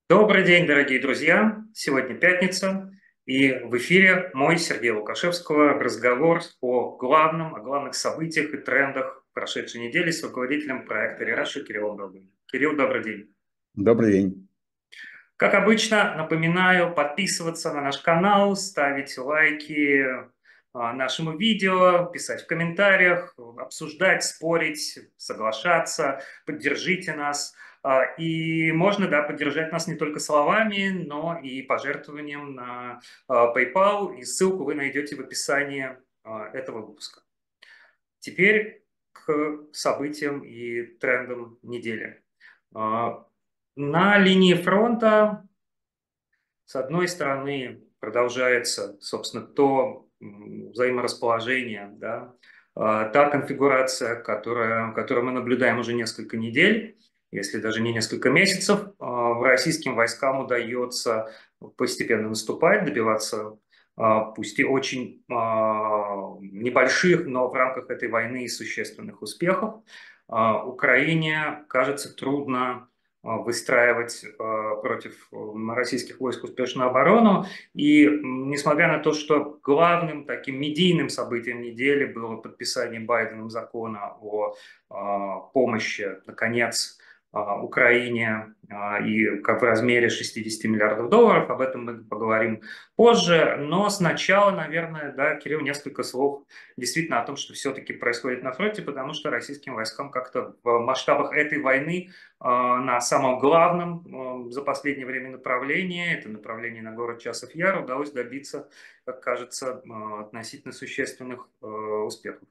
Добрый день, дорогие друзья! Сегодня пятница, и в эфире мой, Сергей Лукашевского, разговор о главных событиях и трендах прошедшей недели с руководителем проекта «Рераши» Кириллом Дробым. Кирилл, добрый день! Добрый день. Как обычно, напоминаю подписываться на наш канал, ставить лайки нашему видео, писать в комментариях, обсуждать, спорить, соглашаться, поддержите нас. И можно, да, поддержать нас не только словами, но и пожертвованием на PayPal, и ссылку вы найдете в описании этого выпуска. Теперь к событиям и трендам недели. На линии фронта с одной стороны, продолжается, собственно, то взаиморасположение, да, та конфигурация, которую мы наблюдаем уже несколько недель, если даже не несколько месяцев. Российским войскам удается постепенно наступать, добиваться пусть и очень небольших, но в рамках этой войны существенных успехов. Украине, кажется, трудно выстраивать против российских войск успешную оборону. И несмотря на то, что главным таким медийным событием недели было подписание Байденом закона о помощи, наконец, Украине и как в размере 60 миллиардов долларов, об этом мы поговорим позже, но сначала, наверное, да, Кирилл, несколько слов действительно о том, что все-таки происходит на фронте, потому что российским войскам как-то в масштабах этой войны на самом главном за последнее время направлении, это направление на город Часов Яр, удалось добиться, как кажется, относительно существенных успехов.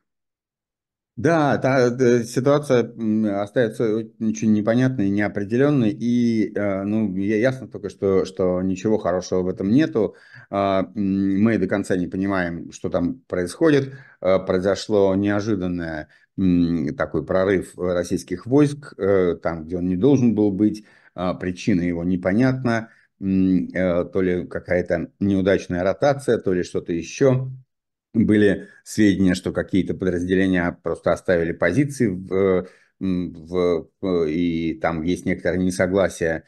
Да, ситуация остается очень непонятной, неопределенной, и ну, ясно только, что ничего хорошего в этом нету. Мы до конца не понимаем, что там происходит. Произошло неожиданное такой прорыв российских войск, там, где он не должен был быть. Причина его непонятна. То ли какая-то неудачная ротация, то ли что-то еще. Были сведения, что какие-то подразделения просто оставили позиции и там есть некоторые несогласия.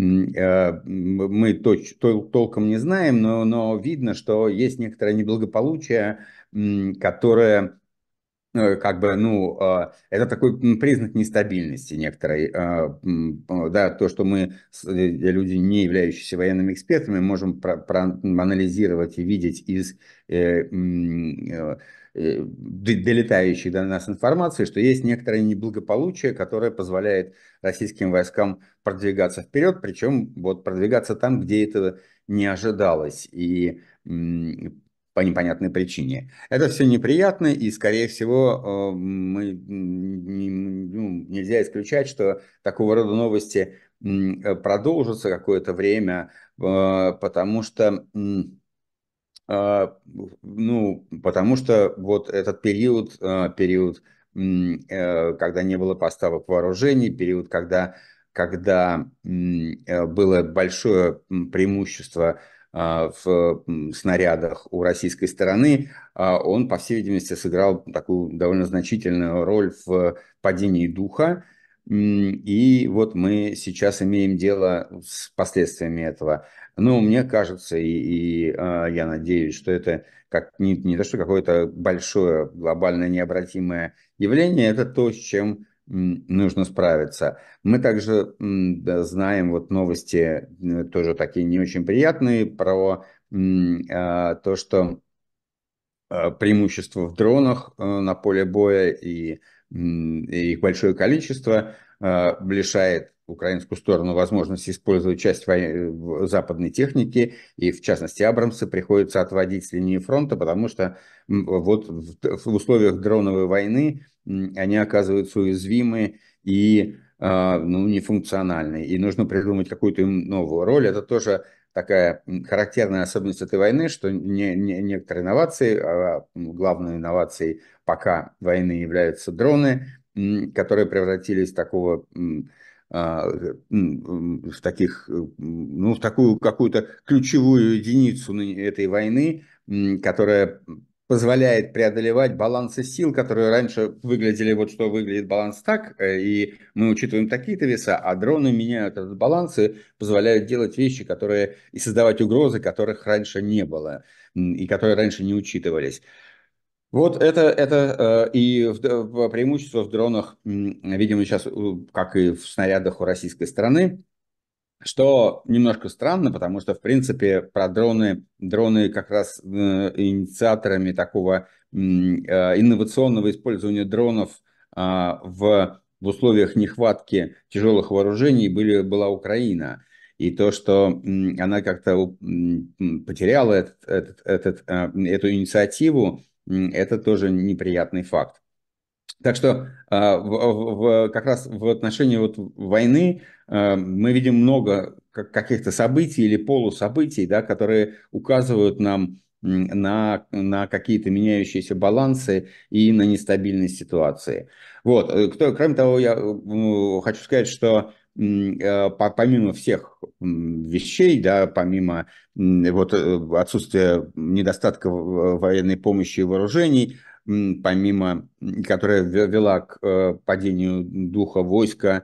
Мы толком не знаем, но видно, что есть некоторое неблагополучие, которое как бы, ну, это такой признак нестабильности некоторой. Да, то, что мы, люди, не являющиеся военными экспертами, можем проанализировать и видеть из долетающей до нас информации, что есть некоторое неблагополучие, которое позволяет российским войскам продвигаться вперед, причем вот продвигаться там, где этого не ожидалось. И по непонятной причине. Это все неприятно, и, скорее всего, нельзя исключать, что такого рода новости продолжатся какое-то время, потому что, потому что вот этот период, когда не было поставок вооружений, период, когда было большое преимущество в снарядах у российской стороны, он, по всей видимости, сыграл такую довольно значительную роль в падении духа. И вот мы сейчас имеем дело с последствиями этого. Ну, мне кажется, я надеюсь, что это не то, что какое-то большое глобальное необратимое явление, это то, с чем нужно справиться. Мы также да, знаем вот новости, тоже такие не очень приятные, про то, что преимущество в дронах на поле боя и их большое количество лишает украинскую сторону возможности использовать часть западной техники, и в частности Абрамсы приходится отводить с линии фронта, потому что вот в условиях дроновой войны они оказываются уязвимы и ну, нефункциональны, и нужно придумать какую-то им новую роль. Это тоже такая характерная особенность этой войны, что некоторые инновации, главной инновацией пока войны являются дроны, которые превратились в таких, в такую какую-то ключевую единицу этой войны, которая позволяет преодолевать балансы сил, которые раньше выглядели, вот что выглядит баланс так, и мы учитываем такие-то веса, а дроны меняют этот баланс и позволяют делать вещи, которые и создавать угрозы, которых раньше не было и которые раньше не учитывались. Вот это преимущество в дронах, видимо, сейчас, как и в снарядах у российской стороны, что немножко странно, потому что, в принципе, про дроны как раз инициаторами такого инновационного использования дронов в условиях нехватки тяжелых вооружений была Украина. И то, что она как-то потеряла эту инициативу, это тоже неприятный факт. Так что как раз в отношении вот войны мы видим много каких-то событий или полусобытий, да, которые указывают нам на какие-то меняющиеся балансы и на нестабильность ситуации. Вот. Кроме того, я хочу сказать, что помимо всех вещей, да, помимо вот, отсутствия недостатка военной помощи и вооружений, помимо, которая вела к падению духа войска,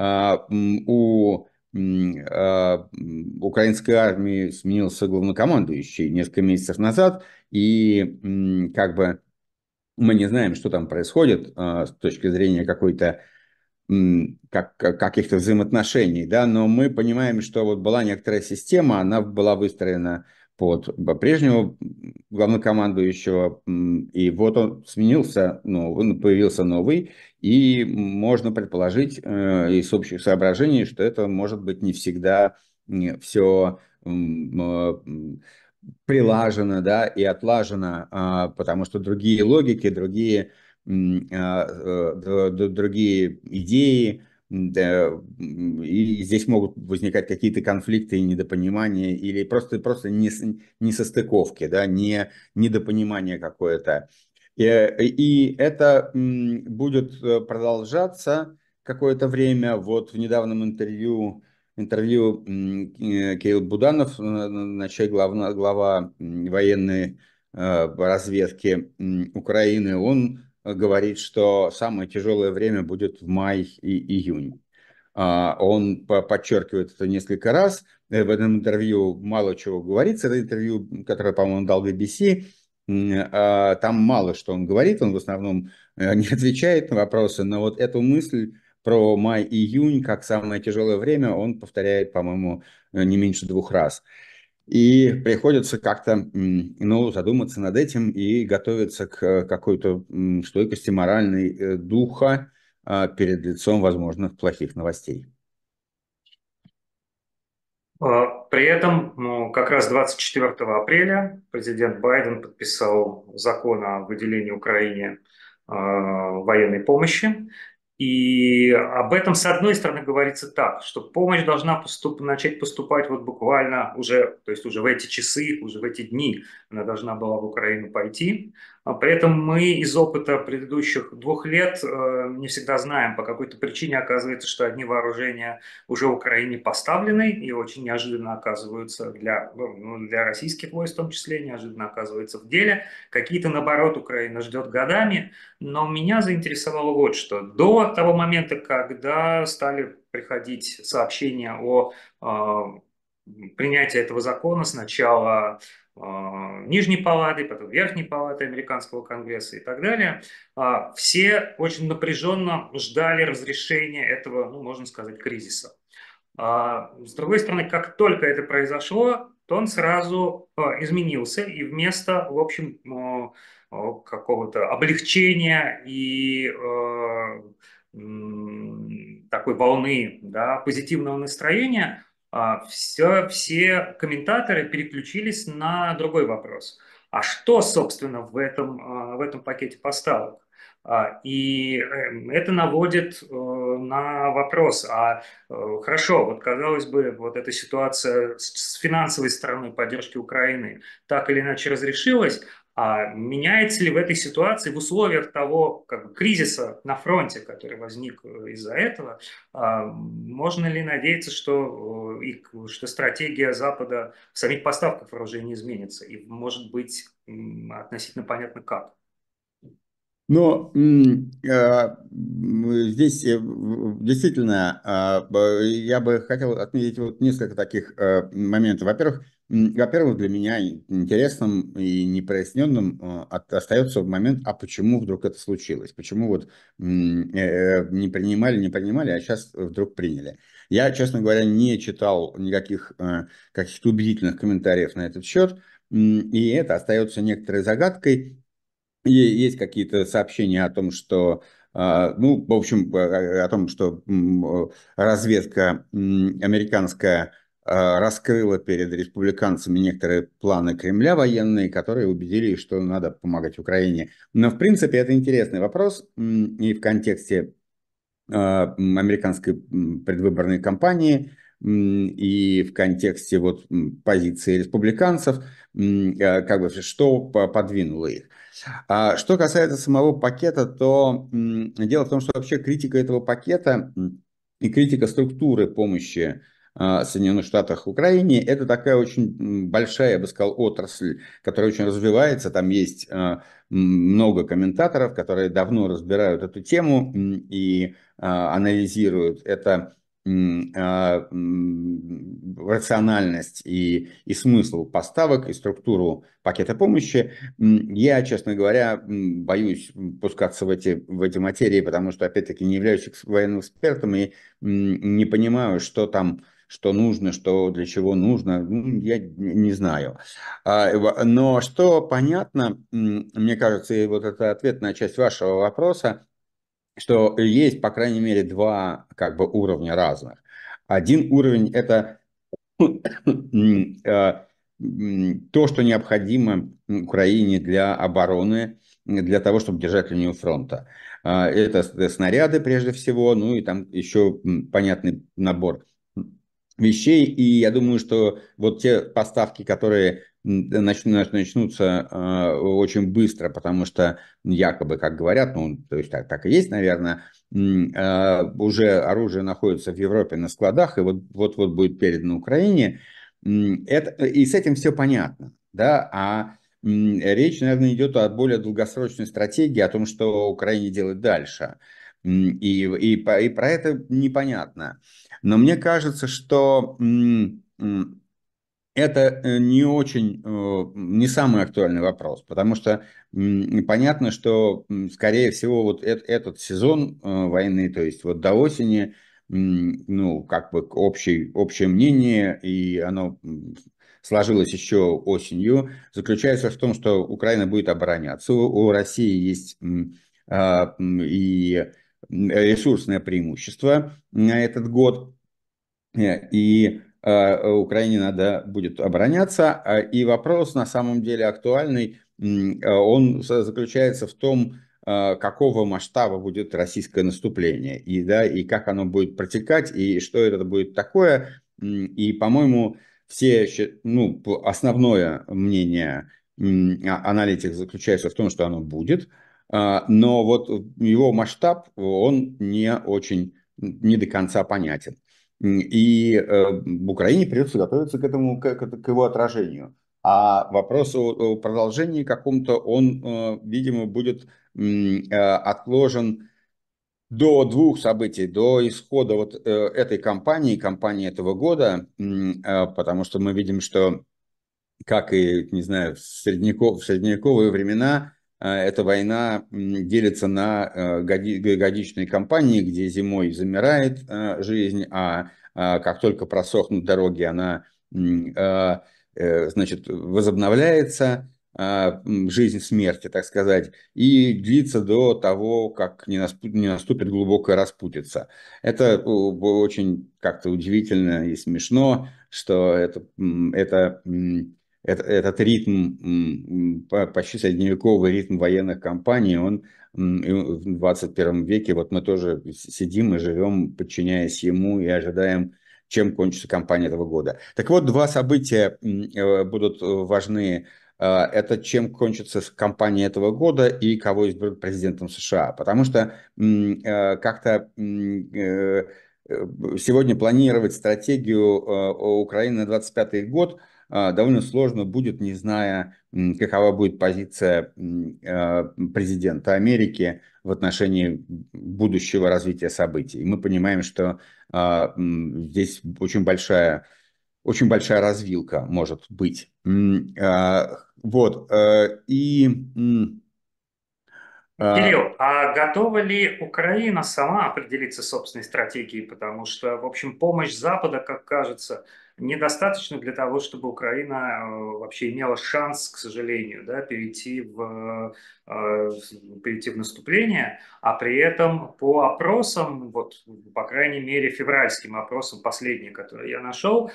у украинской армии сменился главнокомандующий несколько месяцев назад, и как бы мы не знаем, что там происходит с точки зрения какой-то каких-то взаимоотношений, да, но мы понимаем, что вот была некоторая система, она была выстроена под прежнего главнокомандующего, и вот он сменился, появился новый, и можно предположить из общих соображений, что это может быть не всегда все прилажено, да, и отлажено, потому что другие логики, другие идеи, да, и здесь могут возникать какие-то конфликты и недопонимания, или просто несостыковки, да, недопонимание какое-то. И это будет продолжаться какое-то время. Вот в недавнем интервью Кирилл Буданов, начальник глава военной разведки Украины, он говорит, что самое тяжелое время будет в мае и июне. Он подчеркивает это несколько раз. В этом интервью мало чего говорится. Это интервью, которое, по-моему, дал BBC. Там мало что он говорит. Он в основном не отвечает на вопросы. Но вот эту мысль про май-июнь как самое тяжелое время он повторяет, по-моему, не меньше 2 раз. И приходится как-то задуматься над этим и готовиться к какой-то стойкости моральной духа перед лицом возможных плохих новостей. При этом, как раз 24 апреля президент Байден подписал закон о выделении Украине военной помощи. И об этом, с одной стороны, говорится так, что помощь должна начать поступать вот буквально уже, то есть уже в эти часы, уже в эти дни она должна была в Украину пойти. При этом мы из опыта предыдущих 2 лет не всегда знаем, по какой-то причине оказывается, что одни вооружения уже в Украине поставлены и очень неожиданно оказываются для российских войск в том числе, неожиданно оказываются в деле. Какие-то, наоборот, Украина ждет годами. Но меня заинтересовало вот что. До того момента, когда стали приходить сообщения о принятии этого закона, сначала Нижней палаты, потом Верхней палаты Американского конгресса и так далее, все очень напряженно ждали разрешения этого, можно сказать, кризиса. С другой стороны, как только это произошло, то он сразу изменился, и вместо, в общем, какого-то облегчения и такой волны, да, позитивного настроения, все комментаторы переключились на другой вопрос. А что, собственно, в этом пакете поставок? И это наводит на вопрос, хорошо, вот казалось бы, вот эта ситуация с финансовой стороной поддержки Украины так или иначе разрешилась, а меняется ли в этой ситуации, в условиях того кризиса на фронте, который возник из-за этого, можно ли надеяться, что стратегия Запада в самих поставках вооружений изменится? И, может быть, относительно понятно как. Но здесь действительно я бы хотел отметить вот несколько таких моментов. Во-первых, для меня интересным и непроясненным остается момент, а почему вдруг это случилось? Почему вот не принимали, а сейчас вдруг приняли? Я, честно говоря, не читал никаких каких-то убедительных комментариев на этот счет, и это остается некоторой загадкой. Есть какие-то сообщения о том, что, ну, в общем, о том, что разведка американская раскрыла перед республиканцами некоторые планы Кремля военные, которые убедили, что надо помогать Украине. Но, в принципе, это интересный вопрос, и в контексте американской предвыборной кампании и в контексте вот позиции республиканцев, как бы, что подвинуло их. А что касается самого пакета, то дело в том, что вообще критика этого пакета и критика структуры помощи Соединенных Штатах Украине – это такая очень большая, я бы сказал, отрасль, которая очень развивается. Там есть много комментаторов, которые давно разбирают эту тему и анализируют это рациональность и смысл поставок и структуру пакета помощи. Я, честно говоря, боюсь пускаться в эти материи, потому что, опять-таки, не являюсь военным экспертом и не понимаю, что там, что нужно, что для чего нужно, я не знаю. Но что понятно, мне кажется, и вот это ответ на часть вашего вопроса, что есть, по крайней мере, два как бы уровня разных. Один уровень – это то, что необходимо Украине для обороны, для того, чтобы держать линию фронта. Это снаряды прежде всего, ну и там еще понятный набор вещей. И я думаю, что вот те поставки, которые начнутся очень быстро, потому что якобы, как говорят, ну, то есть так и есть, наверное, уже оружие находится в Европе на складах, и вот будет передано Украине. И с этим все понятно, да, речь, наверное, идет о более долгосрочной стратегии, о том, что Украине делать дальше. И про это непонятно. Но мне кажется, что это не очень, не самый актуальный вопрос, потому что понятно, что, скорее всего, вот этот сезон войны, то есть вот до осени, ну, как бы общее мнение, и оно сложилось еще осенью, заключается в том, что Украина будет обороняться. У России есть и ресурсное преимущество на этот год, и Украине надо будет обороняться. И вопрос на самом деле актуальный, он заключается в том, какого масштаба будет российское наступление, и, да, и как оно будет протекать, и что это будет такое. И, по-моему, ну, основное мнение аналитик заключается в том, что оно будет, но вот его масштаб, он не до конца понятен. И в Украине придется готовиться к этому, к его отражению. А вопрос о продолжении каком-то, он, видимо, будет отложен до двух событий, до исхода вот этой кампании этого года, потому что мы видим, что как и, не знаю, в средневековые времена, эта война делится на годичные кампании, где зимой замирает жизнь, как только просохнут дороги, она, значит, возобновляется, жизнь смерти, так сказать, и длится до того, как не наступит глубокая распутица. Это очень как-то удивительно и смешно, что этот ритм, почти средневековый ритм военных кампаний, он и в 21 веке, вот мы тоже сидим и живем, подчиняясь ему и ожидаем, чем кончится кампания этого года. Так вот, два события будут важны. Это чем кончится кампания этого года и кого изберут президентом США. Потому что как-то сегодня планировать стратегию Украины на 25 год довольно сложно будет, не зная, какова будет позиция президента Америки в отношении будущего развития событий. И мы понимаем, что здесь очень большая развилка может быть. Вот. И а, Кирилл, а готова ли Украина сама определиться с собственной стратегией? Потому что, в общем, помощь Запада, как кажется, недостаточно для того, чтобы Украина вообще имела шанс, к сожалению, да, перейти в наступление, а при этом по опросам, вот, по крайней мере, февральским опросам, последние, которые я нашел,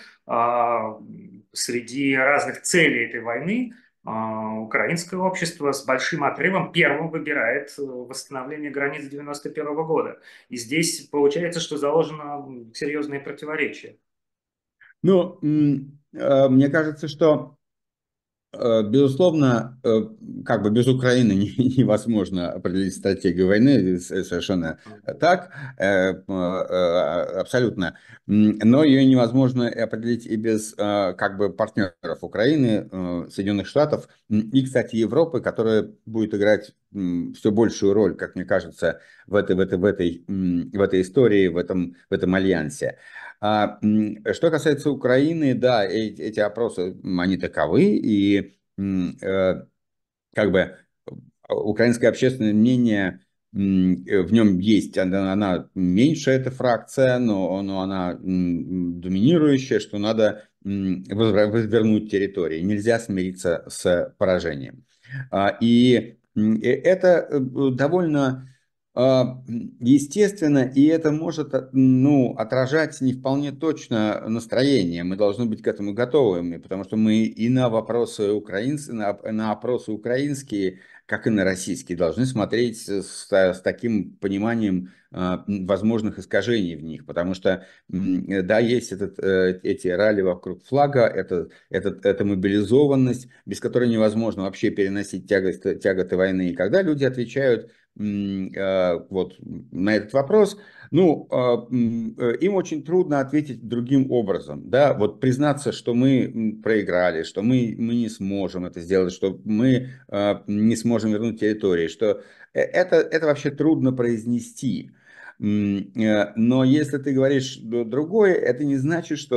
среди разных целей этой войны, украинское общество с большим отрывом первым выбирает восстановление границ 91 года. И здесь получается, что заложено серьезные противоречия. ну, мне кажется, что безусловно, как бы без Украины невозможно определить стратегию войны, совершенно так, абсолютно. Но ее невозможно определить и без как бы партнеров Украины, Соединенных Штатов и, кстати, Европы, которая будет играть все большую роль, как мне кажется, в этой истории, в этом альянсе. Что касается Украины, да, эти опросы, они таковы, и как бы украинское общественное мнение, в нем есть, она меньшая, эта фракция, но она доминирующая, что надо вернуть территории, нельзя смириться с поражением. И это довольно естественно, и это может, ну, отражать не вполне точно настроение. Мы должны быть к этому готовыми, потому что мы и на вопросы украинцев, на опросы украинские, как и на российские, должны смотреть с таким пониманием возможных искажений в них, потому что, да, есть эти ралли вокруг флага, это мобилизованность, без которой невозможно вообще переносить тяготы войны. И когда люди отвечают вот на этот вопрос, ну, им очень трудно ответить другим образом, да, вот признаться, что мы проиграли, что мы не сможем это сделать, что мы не сможем вернуть территории, что это вообще трудно произнести. Но если ты говоришь другое, это не значит, что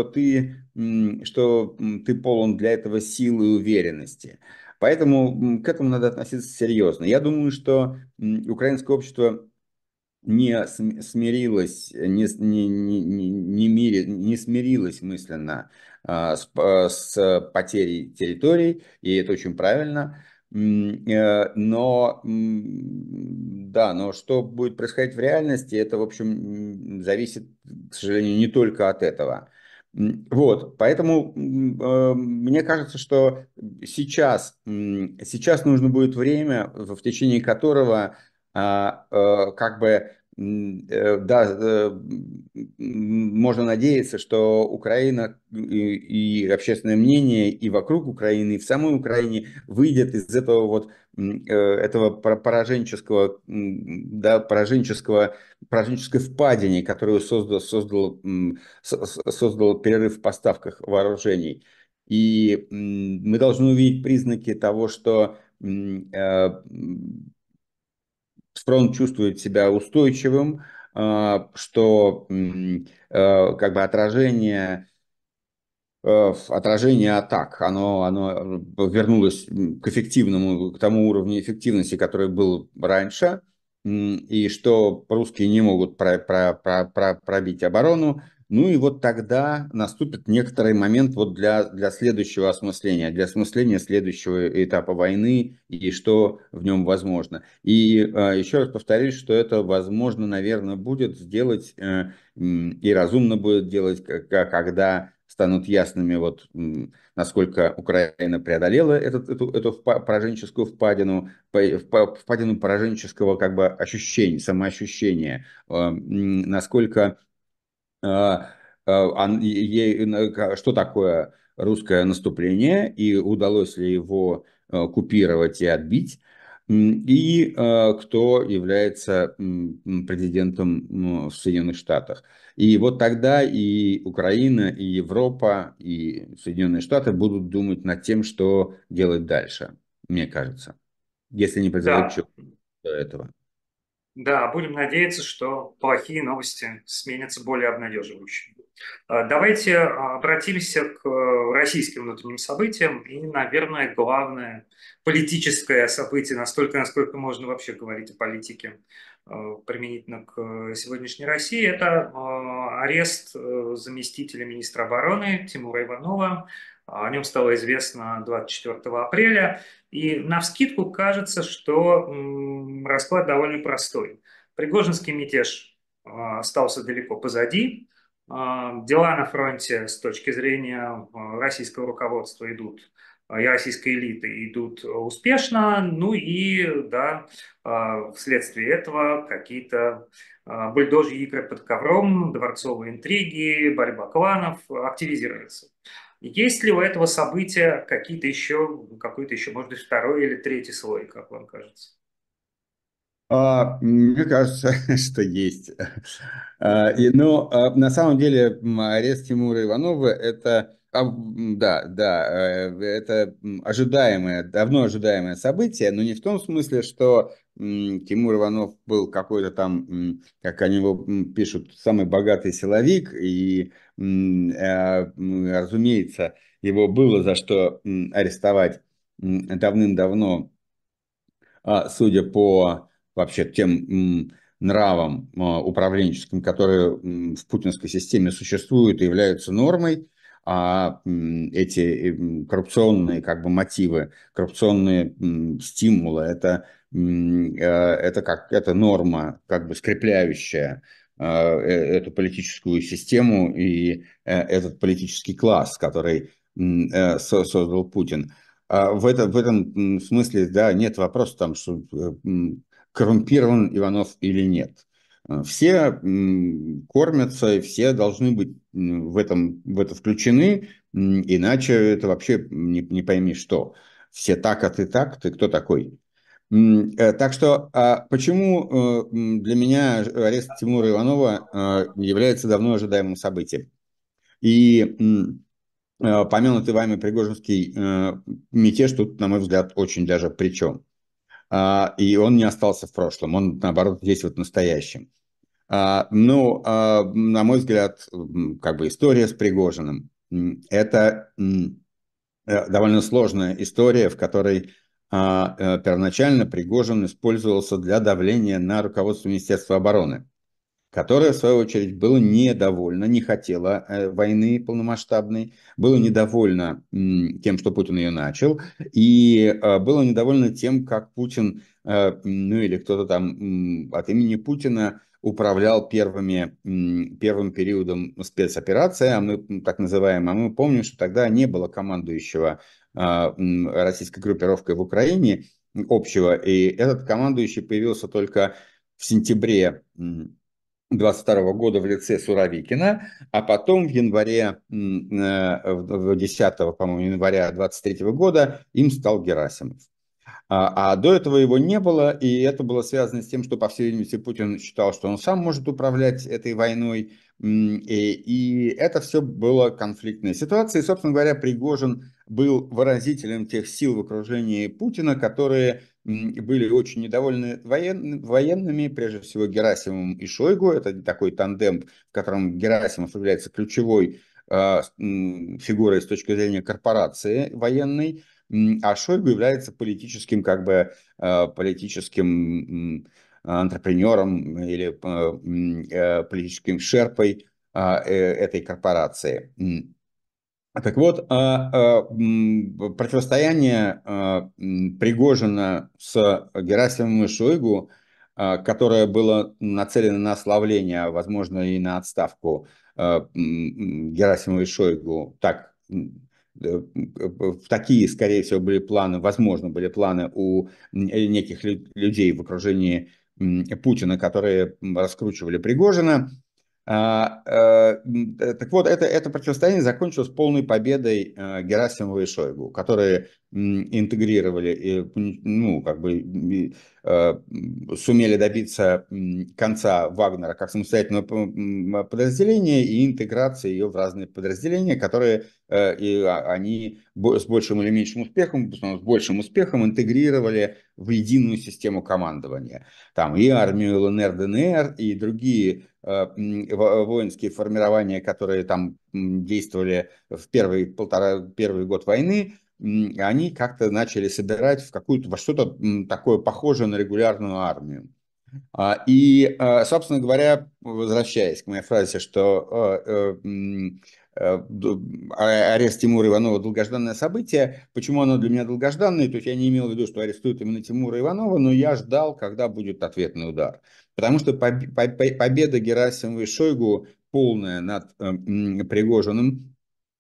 ты полон для этого силы и уверенности. Поэтому к этому надо относиться серьезно. Я думаю, что украинское общество смирилось, не смирилось мысленно с потерей территорий, и это очень правильно. Но, да, но что будет происходить в реальности, это, в общем, зависит, к сожалению, не только от этого. Вот, поэтому мне кажется, что сейчас нужно будет время, в течение которого как бы, да, можно надеяться, что Украина и общественное мнение и вокруг Украины, и в самой Украине выйдет из этого вот этого да, пораженческой впадине, которую создал перерыв в поставках вооружений. И мы должны увидеть признаки того, что фронт чувствует себя устойчивым, что как бы отражение атак, оно вернулось к тому уровню эффективности, который был раньше, и что русские не могут пробить оборону. Ну и вот тогда наступит некоторый момент вот для следующего осмысления, для осмысления следующего этапа войны и что в нем возможно. И еще раз повторюсь, что это возможно, наверное, будет сделать и разумно будет делать, когда станут ясными, вот, насколько Украина преодолела эту пораженческую впадину пораженческого как бы ощущения, самоощущения, насколько что такое русское наступление и удалось ли его купировать и отбить. и кто является президентом в Соединенных Штатах. И вот тогда и Украина, и Европа, и Соединенные Штаты будут думать над тем, что делать дальше, мне кажется, если не произойдет Да, чего до этого. да, будем надеяться, что плохие новости сменятся более обнадеживающими. Давайте обратимся к российским внутренним событиям. И, наверное, главное политическое событие, настолько, насколько можно вообще говорить о политике применительно к сегодняшней России, это арест заместителя министра обороны Тимура Иванова. О нем стало известно 24 апреля. И навскидку кажется, что расклад довольно простой. Пригожинский мятеж остался далеко позади. Дела на фронте с точки зрения российского руководства идут, и российской элиты идут успешно. Ну и, да, вследствие этого какие-то бульдожьи игры под ковром, дворцовые интриги, борьба кланов активизируются. Есть ли у этого события какие-то еще, какой-то еще, может быть, второй или третий слой, как вам кажется? Мне кажется, что есть. Но на самом деле арест Тимура Иванова это, да, да, это ожидаемое, давно ожидаемое событие, но не в том смысле, что Тимур Иванов был какой-то там, как они его пишут, самый богатый силовик, и, разумеется, его было за что арестовать давным-давно, судя по вообще тем нравам управленческим, которые в путинской системе существуют и являются нормой, эти коррупционные как бы мотивы, коррупционные стимулы, это как это норма, как бы скрепляющая эту политическую систему и этот политический класс, который создал Путин. В этом смысле, да, нет вопроса там, что коррумпирован Иванов или нет. Все кормятся, и все должны быть в это включены, иначе это вообще не пойми что. Все так, а ты кто такой? Так что, почему для меня арест Тимура Иванова является давно ожидаемым событием? И помянутый вами Пригожинский мятеж тут, на мой взгляд, очень даже причем. И он не остался в прошлом, он, наоборот, здесь вот в настоящем. На мой взгляд, как бы история с Пригожиным, это довольно сложная история, в которой первоначально Пригожин использовался для давления на руководство Министерства обороны, которое, в свою очередь, было недовольно, не хотело войны полномасштабной, было недовольно тем, что Путин ее начал, и было недовольно тем, как Путин, ну или кто-то там от имени Путина управлял первым периодом спецоперации, а мы так называем, а мы помним, что тогда не было командующего российской группировкой в Украине общего, и этот командующий появился только в сентябре 22 года в лице Суровикина, а потом в январе, в 10, по-моему, января 23 года им стал Герасимов. До этого его не было, и это было связано с тем, что, по всей видимости, Путин считал, что он сам может управлять этой войной, и это все было конфликтная ситуация. И, собственно говоря, Пригожин был выразителем тех сил в окружении Путина, которые были очень недовольны военными, прежде всего Герасимовым и Шойгу. Это такой тандем, в котором Герасимов является ключевой фигурой с точки зрения корпорации военной, а Шойгу является политическим, как бы, политическим антрепренером или политическим шерпой этой корпорации. Так вот, противостояние Пригожина с Герасимовым и Шойгу, которое было нацелено на ослабление, а возможно и на отставку Герасимова и Шойгу, так, такие, скорее всего, были планы, возможно, были планы у неких людей в окружении Путина, которые раскручивали Пригожина. Так вот, это противостояние закончилось полной победой Герасимова и Шойгу, которые интегрировали, ну, как бы сумели добиться конца Вагнера как самостоятельного подразделения и интеграции ее в разные подразделения, которые они с большим или меньшим успехом, в основном с большим успехом интегрировали в единую систему командования. Там и армию ЛНР, ДНР, и другие воинские формирования, которые там действовали в первый год войны, они как-то начали собирать во что-то такое похожее на регулярную армию. Собственно говоря, возвращаясь к моей фразе, что арест Тимура Иванова долгожданное событие. Почему оно для меня долгожданное? То есть я не имел в виду, что арестуют именно Тимура Иванова, но я ждал, когда будет ответный удар. Потому что победа Герасимова и Шойгу полная над Пригожиным,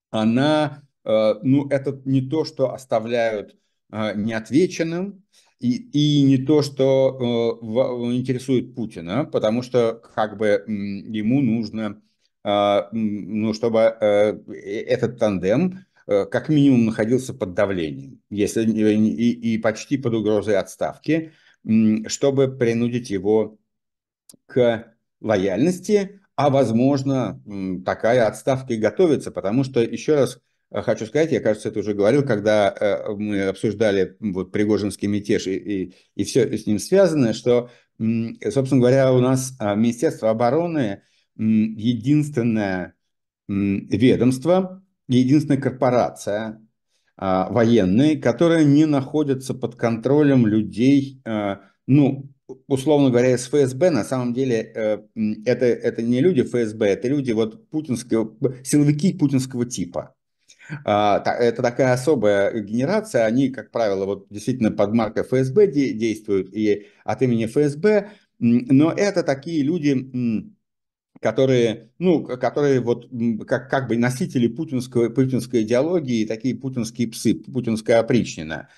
ну, это не то, что оставляют неотвеченным, и не то, что интересует Путина, потому что как бы ему нужно, ну, чтобы этот тандем как минимум находился под давлением, если и почти под угрозой отставки, чтобы принудить его к лояльности, а возможно, такая отставка и готовится, потому что, еще раз хочу сказать, я, кажется, это уже говорил, когда мы обсуждали вот Пригожинский мятеж и все с ним связанное, что, собственно говоря, у нас Министерство обороны единственное ведомство, единственная корпорация военная, которая не находится под контролем людей, ну, условно говоря, из ФСБ. На самом деле это не люди ФСБ, это люди вот путинского, силовики путинского типа. Это такая особая генерация, они, как правило, вот действительно под маркой ФСБ действуют и от имени ФСБ, но это такие люди, которые, ну, которые вот как бы носители путинской идеологии, такие путинские псы, путинская опричнина.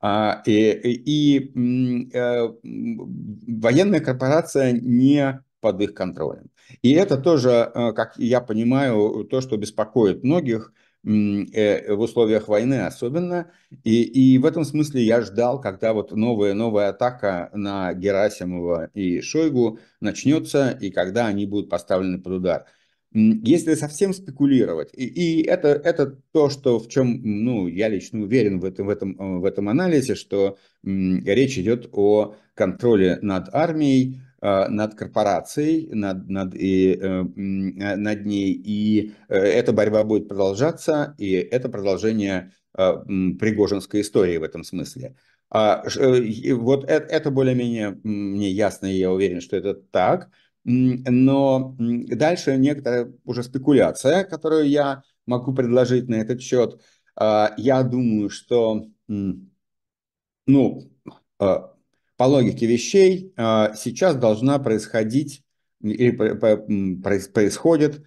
Военная корпорация не под их контролем. И это тоже, как я понимаю, то, что беспокоит многих в условиях войны особенно. И в этом смысле я ждал, когда вот новая атака на Герасимова и Шойгу начнется и когда они будут поставлены под удар. Если совсем спекулировать, и это то, что в чем, ну, я лично уверен в этом анализе, что речь идет о контроле над армией, над корпорацией, над ней, и эта борьба будет продолжаться, и это продолжение пригожинской истории в этом смысле. Вот это более-менее мне ясно, и я уверен, что это так. Но дальше некоторая уже спекуляция, которую я могу предложить на этот счет. Я думаю, что, ну, по логике вещей, сейчас должна происходить или происходит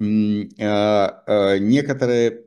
некоторые,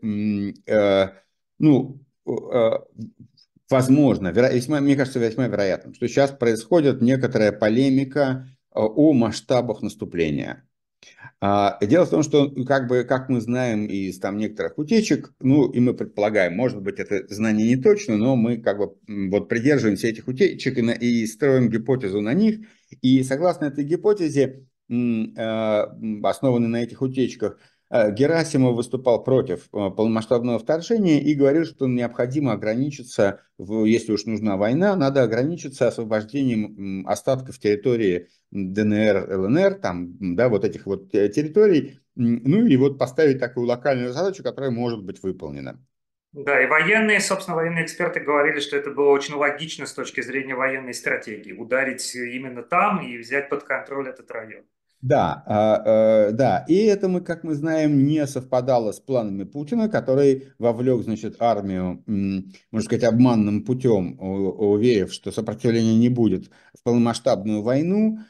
ну, возможно, мне кажется, весьма вероятным, что сейчас происходит некоторая полемика о масштабах наступления. Дело в том, что, как мы знаем из там некоторых утечек, ну, и мы предполагаем, может быть, это знание не точно, но мы как бы вот придерживаемся этих утечек и строим гипотезу на них. И согласно этой гипотезе, основанной на этих утечках, Герасимов выступал против полномасштабного вторжения и говорил, что необходимо ограничиться, если уж нужна война, надо ограничиться освобождением остатков территории ДНР, ЛНР, там, да, вот этих вот территорий, ну и вот поставить такую локальную задачу, которая может быть выполнена. Да, и военные, собственно, военные эксперты говорили, что это было очень логично с точки зрения военной стратегии. Ударить именно там и взять под контроль этот район. Да, да, и это как мы знаем, не совпадало с планами Путина, который вовлек, значит, армию, можно сказать, обманным путем, уверив, что сопротивления не будет, в полномасштабную войну.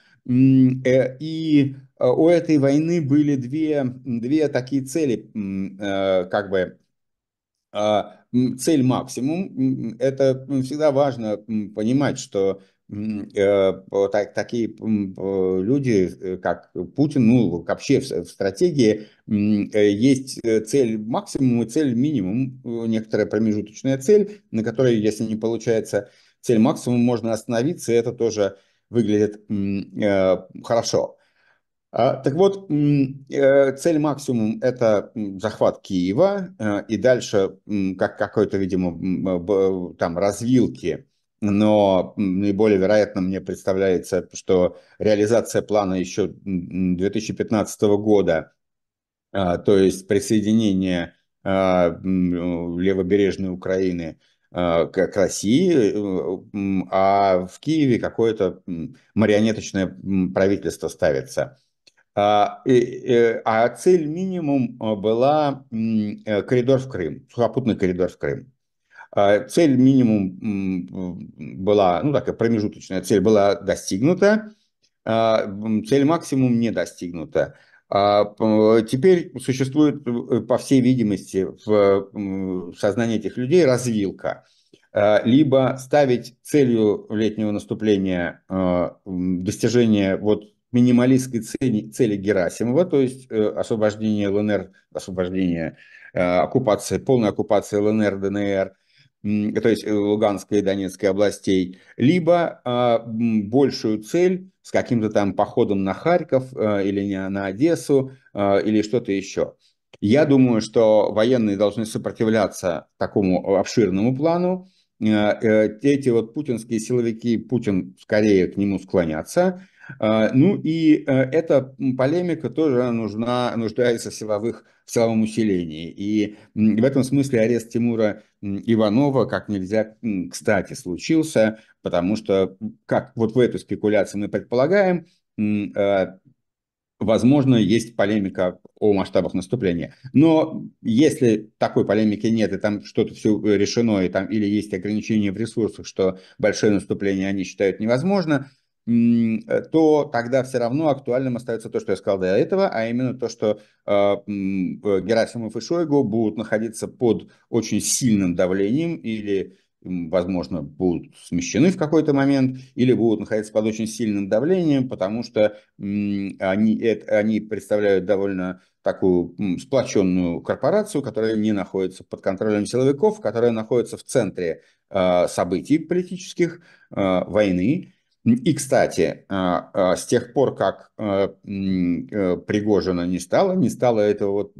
У этой войны были две такие цели, как бы цель максимум. Это всегда важно понимать, что такие люди, как Путин, ну, вообще в стратегии есть цель максимум и цель минимум, некоторая промежуточная цель, на которой, если не получается цель максимум, можно остановиться, и это тоже выглядит хорошо. Так вот, цель максимум – это захват Киева, и дальше как какой-то, видимо, там развилки, но наиболее вероятно мне представляется, что реализация плана еще 2015 года, то есть присоединение левобережной Украины к России, а в Киеве какое-то марионеточное правительство ставится. А цель минимум была коридор в Крым, сухопутный коридор в Крым. Цель минимум была, ну такая промежуточная цель была достигнута, цель максимум не достигнута. Теперь существует, по всей видимости, в сознании этих людей развилка. Либо ставить целью летнего наступления достижение вот минималистской цели Герасимова, то есть освобождение ЛНР, освобождение оккупации, полной оккупации ЛНР, ДНР, то есть Луганской и Донецкой областей, либо большую цель с каким-то там походом на Харьков или на Одессу или что-то еще. Я думаю, что военные должны сопротивляться такому обширному плану. Эти вот путинские силовики, Путин скорее к нему склонятся. Ну и эта полемика тоже нуждается в силовом усилении. И в этом смысле арест Тимура Иванова как нельзя кстати случился, потому что, как вот в эту спекуляцию мы предполагаем, возможно, есть полемика о масштабах наступления. Но если такой полемики нет, и там что-то все решено, и там, или есть ограничения в ресурсах, что большое наступление они считают невозможно, то тогда все равно актуальным остается то, что я сказал до этого, а именно то, что Герасимов и Шойгу будут находиться под очень сильным давлением или возможно, будут смещены в какой-то момент или будут находиться под очень сильным давлением, потому что они представляют довольно такую сплоченную корпорацию, которая не находится под контролем силовиков, которая находится в центре событий политических, войны. И, кстати, с тех пор, как Пригожина не стало этого вот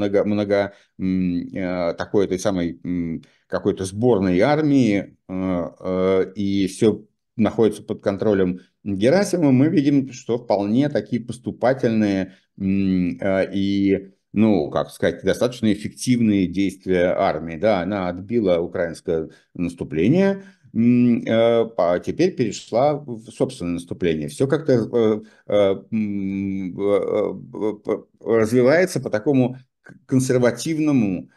такой этой самой какой-то сборной армии, и все находится под контролем Герасимова, мы видим, что вполне такие поступательные и, ну, как сказать, достаточно эффективные действия армии. Да, она отбила украинское наступление, а теперь перешла в собственное наступление. Все как-то развивается по такому консервативному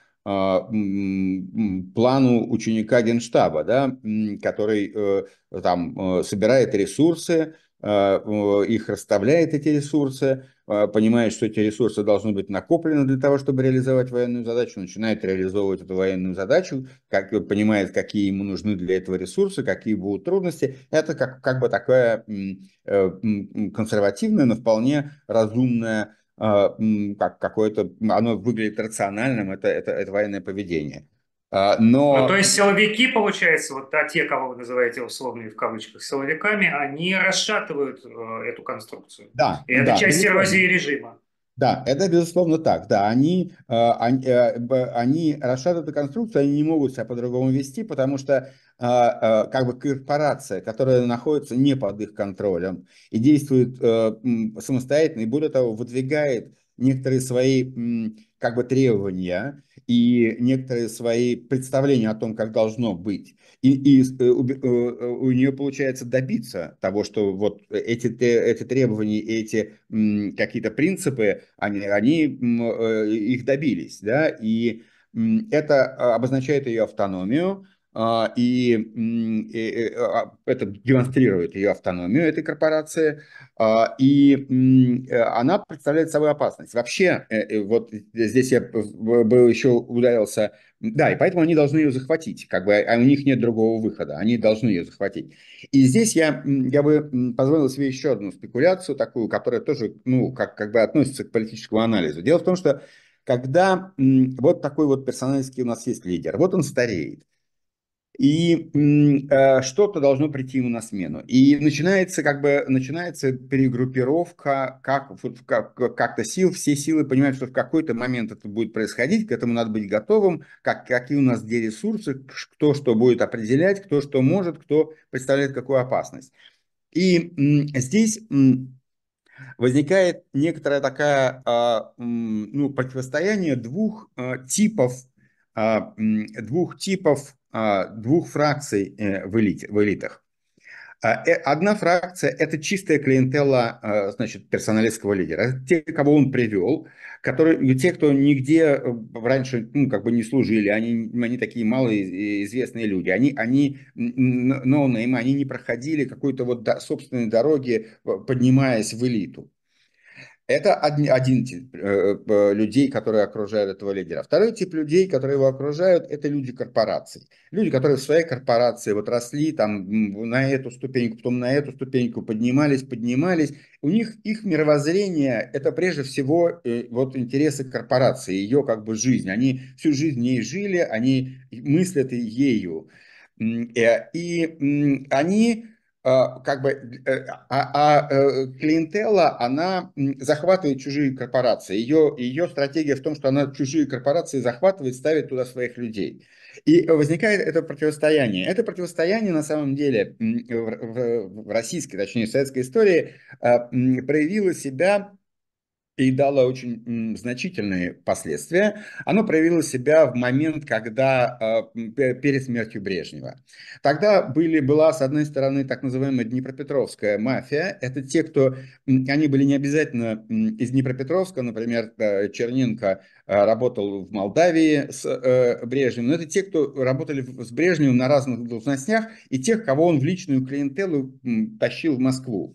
плану ученика Генштаба, да, который там собирает ресурсы, их расставляет, эти ресурсы, понимает, что эти ресурсы должны быть накоплены для того, чтобы реализовать военную задачу, начинает реализовывать эту военную задачу, понимает, какие ему нужны для этого ресурсы, какие будут трудности. Это как бы такая консервативная, но вполне разумная как какое-то, оно выглядит рациональным, это военное поведение. Ну, то Но есть силовики, получается, вот те, кого вы называете условными в кавычках силовиками, они расшатывают эту конструкцию. да, И это да, часть эрозии безусловно. режима. Да, это безусловно так. Да, они расшатывают эту конструкцию, они не могут себя по-другому вести, потому что как бы корпорация, которая находится не под их контролем и действует самостоятельно, и более того, выдвигает некоторые свои как бы требования и некоторые свои представления о том, как должно быть. У нее получается добиться того, что вот эти требования, эти какие-то принципы, они их добились, да, и это обозначает ее автономию, это демонстрирует ее автономию, этой корпорации, она представляет собой опасность. Вообще, вот здесь я был еще ударился, да, и поэтому они должны ее захватить, как бы, а у них нет другого выхода, они должны ее захватить. И здесь я бы позволил себе еще одну спекуляцию, такую, которая тоже, ну, как бы относится к политическому анализу. Дело в том, что когда вот такой вот персональский у нас есть лидер, вот он стареет, и что-то должно прийти ему на смену. И начинается как бы начинается перегруппировка как-то сил. Все силы понимают, что в какой-то момент это будет происходить, к этому надо быть готовым, какие у нас где ресурсы, кто что будет определять, кто что может, кто представляет какую опасность. И здесь возникает некоторая такая, ну, противостояние двух типов, двух фракций в элитах. Одна фракция – это чистая клиентела, значит, персоналистского лидера. Это те, кого он привел, те, кто нигде раньше, ну, как бы не служили, они такие малоизвестные люди. Они ноунеймы, они не проходили какой-то вот собственной дороги, поднимаясь в элиту. Это один тип людей, которые окружают этого лидера. Второй тип людей, которые его окружают, это люди корпораций. Люди, которые в своей корпорации вот росли там на эту ступеньку, потом на эту ступеньку поднимались. У них их мировоззрение это прежде всего вот интересы корпорации, ее как бы жизнь. Они всю жизнь в ней жили, они мыслят ею. И они как бы, клиентела, она захватывает чужие корпорации. Ее стратегия в том, что она чужие корпорации захватывает, ставит туда своих людей. И возникает это противостояние. Это противостояние на самом деле в российской, точнее, в советской истории проявило себя и дало очень значительные последствия. Оно проявило себя в момент, когда перед смертью Брежнева. Тогда была, с одной стороны, так называемая Днепропетровская мафия. Это те, кто... Они были не обязательно из Днепропетровска, например, Черненко работал в Молдавии с Брежневым, но это те, кто работали с Брежневым на разных должностях, и тех, кого он в личную клиентелу тащил в Москву.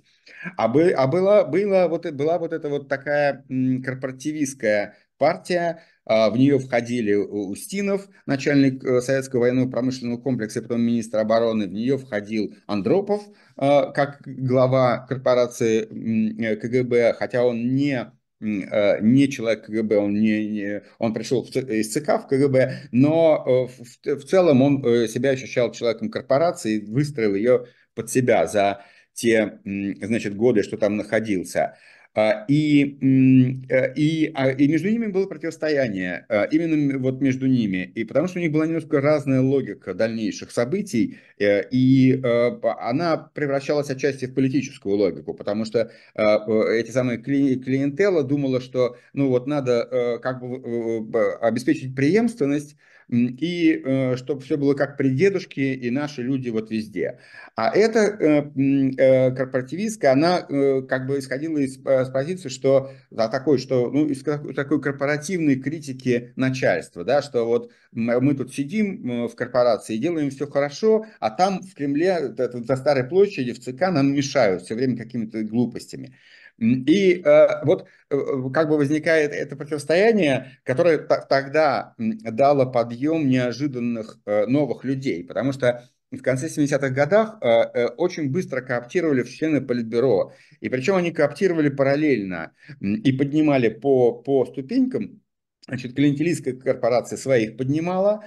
Была вот эта вот такая корпоративистская партия, в нее входили Устинов, начальник Советского военного промышленного комплекса, потом министр обороны, в нее входил Андропов, как глава корпорации КГБ, хотя он не человек КГБ, он пришел из ЦК в КГБ, но в целом он себя ощущал человеком корпорации, выстроил ее под себя за те, значит, годы, что там находился. И между ними было противостояние, именно вот между ними, и потому что у них была немножко разная логика дальнейших событий, и она превращалась отчасти в политическую логику, потому что эти самые клиентела думала, что ну вот надо как бы обеспечить преемственность, и чтобы все было как при дедушке, и наши люди вот везде. А эта корпоративистка, она как бы исходила с позиции, что такой, что ну, из такой корпоративной критики начальства, да, что вот мы тут сидим в корпорации и делаем все хорошо, а там в Кремле, за Старой площади, в ЦК нам мешают все время какими-то глупостями. И вот как бы возникает это противостояние, которое тогда дало подъем неожиданных новых людей, потому что в конце 70-х годах очень быстро кооптировали в члены Политбюро. И причем они кооптировали параллельно и поднимали по ступенькам. Значит, клиентелистская корпорация своих поднимала,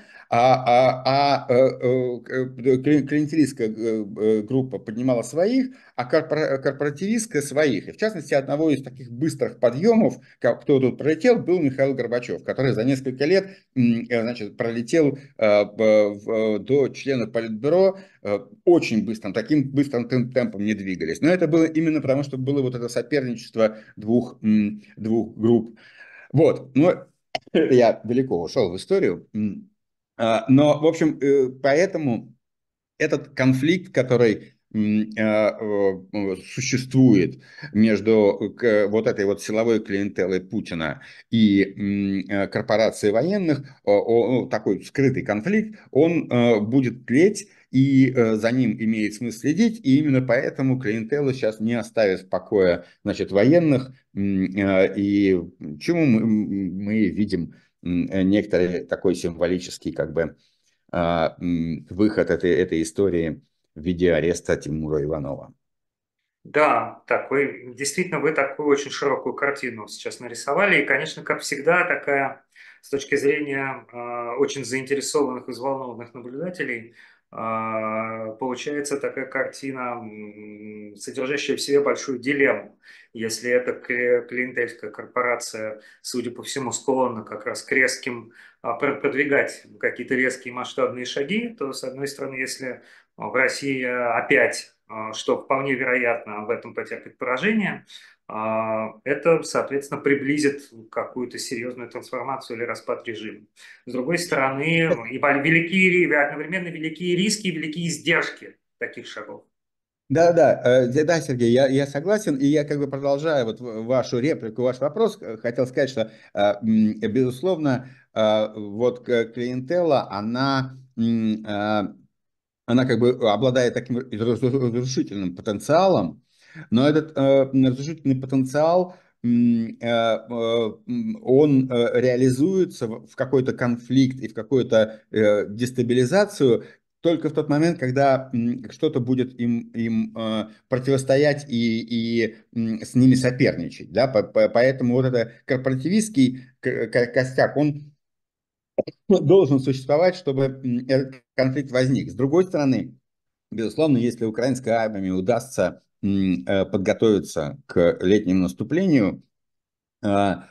клиентелистская группа поднимала своих, а корпоративистская своих. И в частности, одного из таких быстрых подъемов, кто тут пролетел, был Михаил Горбачев, который за несколько лет значит, пролетел до члена Политбюро очень быстрым, таким быстрым темпом не двигались. Но это было именно потому, что было вот это соперничество двух групп. Вот, но я далеко ушел в историю. Но, в общем, поэтому этот конфликт, который существует между вот этой вот силовой клиентелой Путина и корпорации военных, такой скрытый конфликт, он будет тлеть, и за ним имеет смысл следить, и именно поэтому клиентела сейчас не оставит в покое, значит, военных, и чему мы видим некоторый такой символический как бы выход этой истории в виде ареста Тимура Иванова. Да, такой, действительно, вы такую очень широкую картину сейчас нарисовали. И, конечно, как всегда, такая, с точки зрения очень заинтересованных и взволнованных наблюдателей, получается такая картина, содержащая в себе большую дилемму. Если эта клиентельская корпорация, судя по всему, склонна как раз к резким, продвигать какие-то резкие масштабные шаги, то, с одной стороны, если в России опять, что вполне вероятно, в этом потерпит поражение, это, соответственно, приблизит какую-то серьезную трансформацию или распад режима. С другой стороны, одновременно великие риски и великие издержки таких шагов. Да, Сергей, я согласен, и я как бы продолжаю вот вашу реплику, ваш вопрос, хотел сказать, что, безусловно, вот клиентела, она как бы обладает таким разрушительным потенциалом, но этот разрушительный потенциал, он реализуется в какой-то конфликт и в какую-то дестабилизацию только в тот момент, когда что-то будет им противостоять и с ними соперничать. Да? Поэтому вот это корпоративистский костяк, он должен существовать, чтобы этот конфликт возник. С другой стороны, безусловно, если украинской армии удастся подготовиться к летнему наступлению, а,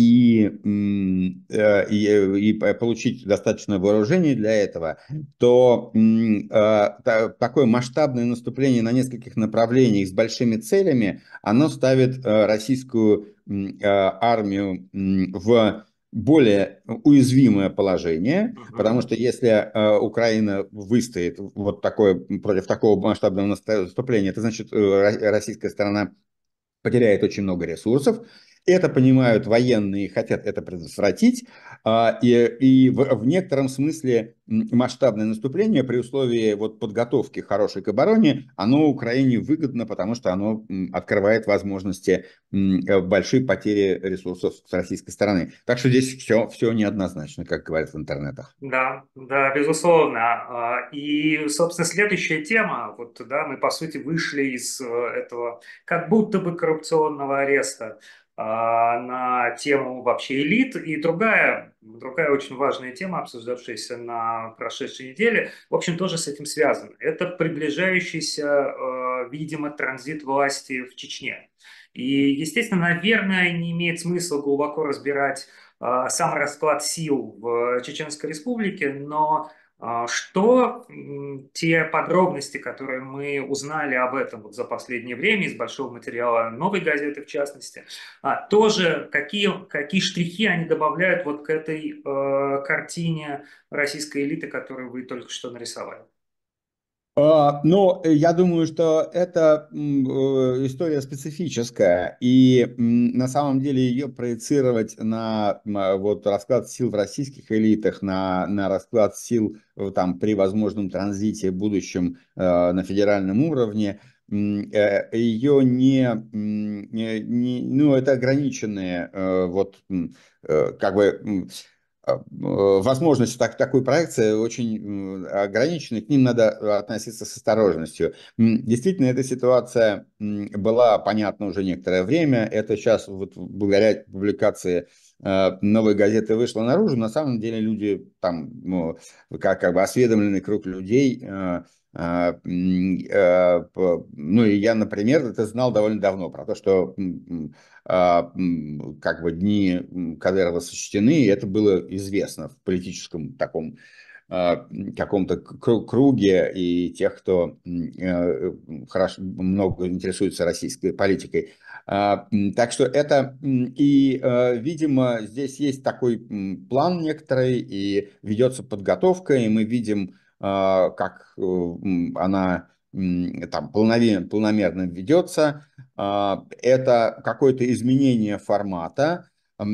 и получить достаточно вооружений для этого, то такое масштабное наступление на нескольких направлениях с большими целями, оно ставит российскую армию в более уязвимое положение, потому Мгм. что если Украина выстоит вот такое, против такого масштабного наступления, это значит, российская сторона потеряет очень много ресурсов. Это понимают военные и хотят это предотвратить. И в некотором смысле масштабное наступление при условии вот подготовки хорошей к обороне, оно Украине выгодно, потому что оно открывает возможности большой потери ресурсов с российской стороны. Так что здесь все неоднозначно, как говорят в интернетах. Да, да, безусловно. И, собственно, следующая тема, вот, да, мы, по сути, вышли из этого как будто бы коррупционного ареста на тему вообще элит. И другая очень важная тема, обсуждавшаяся на прошедшей неделе, в общем, тоже с этим связана. Это приближающийся, видимо, транзит власти в Чечне. И, естественно, наверное, не имеет смысла глубоко разбирать сам расклад сил в Чеченской Республике, но что те подробности, которые мы узнали об этом вот за последнее время из большого материала «Новой газеты» в частности, тоже какие штрихи они добавляют вот к этой картине российской элиты, которую вы только что нарисовали? Но я думаю, что это история специфическая, и на самом деле ее проецировать на вот расклад сил в российских элитах, на расклад сил там при возможном транзите в будущем на федеральном уровне, ее ну, это ограниченные вот как бы возможности такой проекции очень ограничены, к ним надо относиться с осторожностью. Действительно, эта ситуация была понятна уже некоторое время. Это сейчас вот благодаря публикации «Новой газеты» вышло наружу. На самом деле люди там, ну, как бы осведомленный круг людей. Ну и я, например, это знал довольно давно, про то, что как бы дни Кадырова сочтены, и это было известно в политическом таком каком-то круге и тех, кто хорошо, много интересуется российской политикой. Так что это, видимо, здесь есть такой план некоторый, и ведется подготовка, и мы видим, как она там планомерно ведется. Это какое-то изменение формата.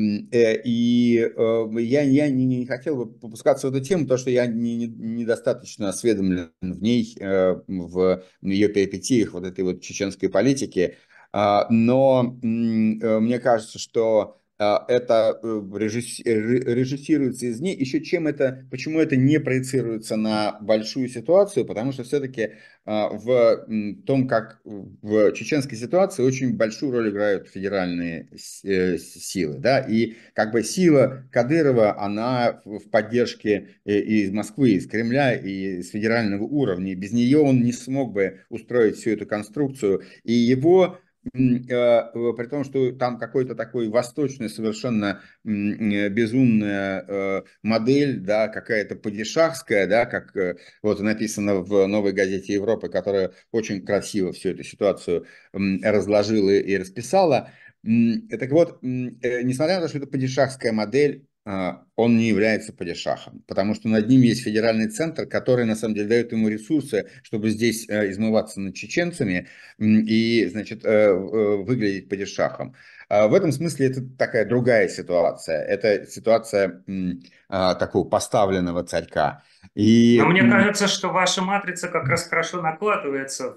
Я не хотел бы попускаться в эту тему, потому что я недостаточно осведомлен в ней, в ее перипетиях вот этой вот чеченской политики. Но мне кажется, что это режиссируется из ней. Еще почему это не проецируется на большую ситуацию, потому что все-таки в том, как в чеченской ситуации очень большую роль играют федеральные силы, да, и как бы сила Кадырова, она в поддержке из Москвы, из Кремля и с федерального уровня. Без нее он не смог бы устроить всю эту конструкцию, и его при том, что там какой-то такой восточный совершенно безумная модель, да, какая-то падишахская, да, как вот написано в «Новой газете Европы», которая очень красиво всю эту ситуацию разложила и расписала. Так вот, несмотря на то, что это падишахская модель, он не является падишахом, потому что над ним есть федеральный центр, который на самом деле дает ему ресурсы, чтобы здесь измываться над чеченцами и, значит, выглядеть падишахом. В этом смысле это такая другая ситуация. Это ситуация такого поставленного царька. Но И мне кажется, что ваша матрица как раз хорошо накладывается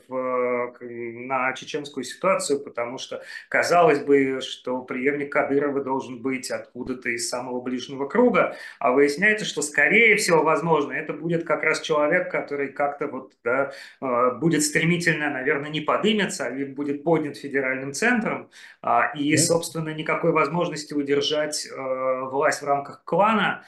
на чеченскую ситуацию, потому что казалось бы, что преемник Кадырова должен быть откуда-то из самого ближнего круга, а выясняется, что скорее всего, возможно, это будет как раз человек, который как-то вот, да, будет стремительно, наверное, не подымется, а будет поднят федеральным центром, и, собственно, никакой возможности удержать власть в рамках клана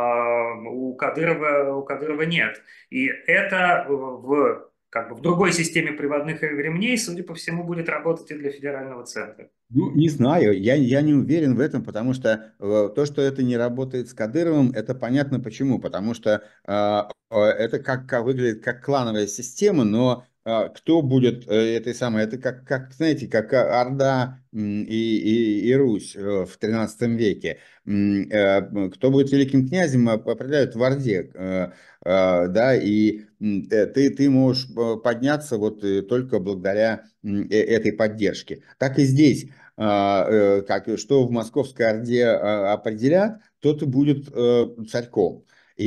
у Кадырова нет. И это как бы в другой системе приводных ремней, судя по всему, будет работать и для федерального центра. Ну, не знаю, я не уверен в этом, потому что то, что это не работает с Кадыровым, это понятно почему. Потому что это как выглядит как клановая система, но кто будет этой самой, это знаете, как Орда и Русь в XIII веке. Кто будет великим князем, определяют в Орде, да, и ты можешь подняться вот только благодаря этой поддержке. Так и здесь что в Московской Орде определят, тот и будет царьком.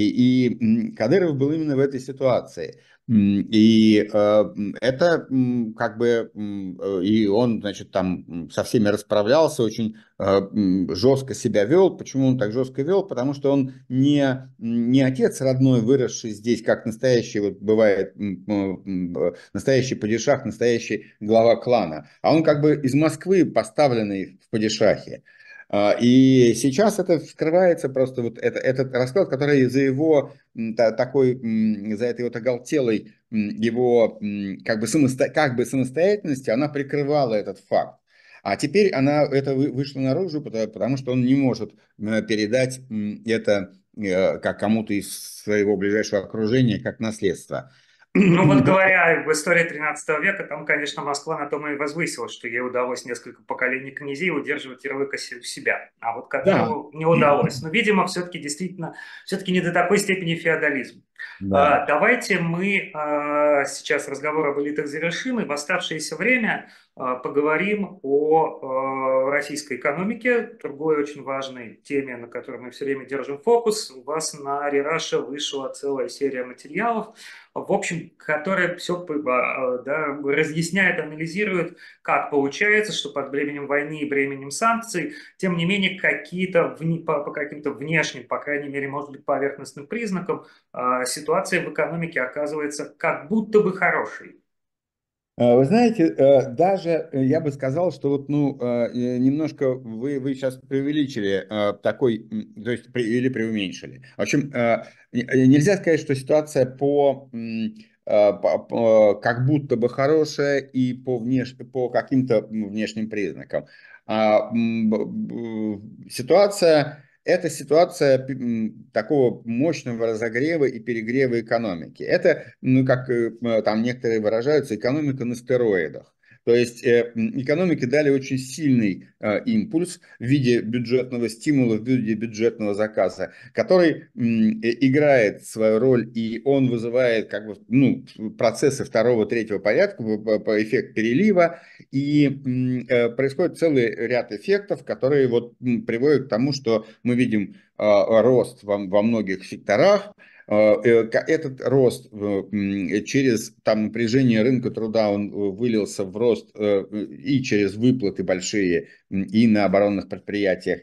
И Кадыров был именно в этой ситуации. И это как бы, и он, значит, там со всеми расправлялся, очень жестко себя вел. Почему он так жестко вел? Потому что он не отец родной, выросший здесь, как настоящий, вот бывает, настоящий падишах, настоящий глава клана, а он как бы из Москвы поставленный в падишахе. И сейчас это вскрывается просто вот этот расклад, который за его такой, за этой вот оголтелой его как бы самостоятельности, она прикрывала этот факт. А теперь она это вышла наружу, потому что он не может передать это как кому-то из своего ближайшего окружения как наследство. Ну вот Более говоря об истории XIII века, там, конечно, Москва на том и возвысилась, что ей удалось несколько поколений князей удерживать ярлык у себя. А вот да, Кадырову не удалось. Но, видимо, все-таки действительно, все-таки не до такой степени феодализм. да. Давайте мы сейчас разговор об элитах завершим, и в оставшееся время поговорим о российской экономике, другой очень важной теме, на которой мы все время держим фокус. У вас на Рераше вышла целая серия материалов, в общем, которая все да, разъясняет, анализирует, как получается, что под бременем войны и бременем санкций, тем не менее, по каким-то внешним, по крайней мере, может быть, поверхностным признакам, ситуация в экономике оказывается как будто бы хорошей. Вы знаете, даже я бы сказал, что вот, ну, немножко вы сейчас преувеличили такой, то есть или преуменьшили. В общем, нельзя сказать, что ситуация как будто бы хорошая и по каким-то внешним признакам. Ситуация это ситуация такого мощного разогрева и перегрева экономики. Это, ну, как там некоторые выражаются, экономика на стероидах. То есть экономике дали очень сильный импульс в виде бюджетного стимула, в виде бюджетного заказа, который играет свою роль, и он вызывает как бы, ну, процессы второго, третьего порядка, по эффект перелива, и происходит целый ряд эффектов, которые вот приводят к тому, что мы видим рост во многих секторах. Этот рост через там, напряжение рынка труда он вылился в рост и через выплаты большие и на оборонных предприятиях,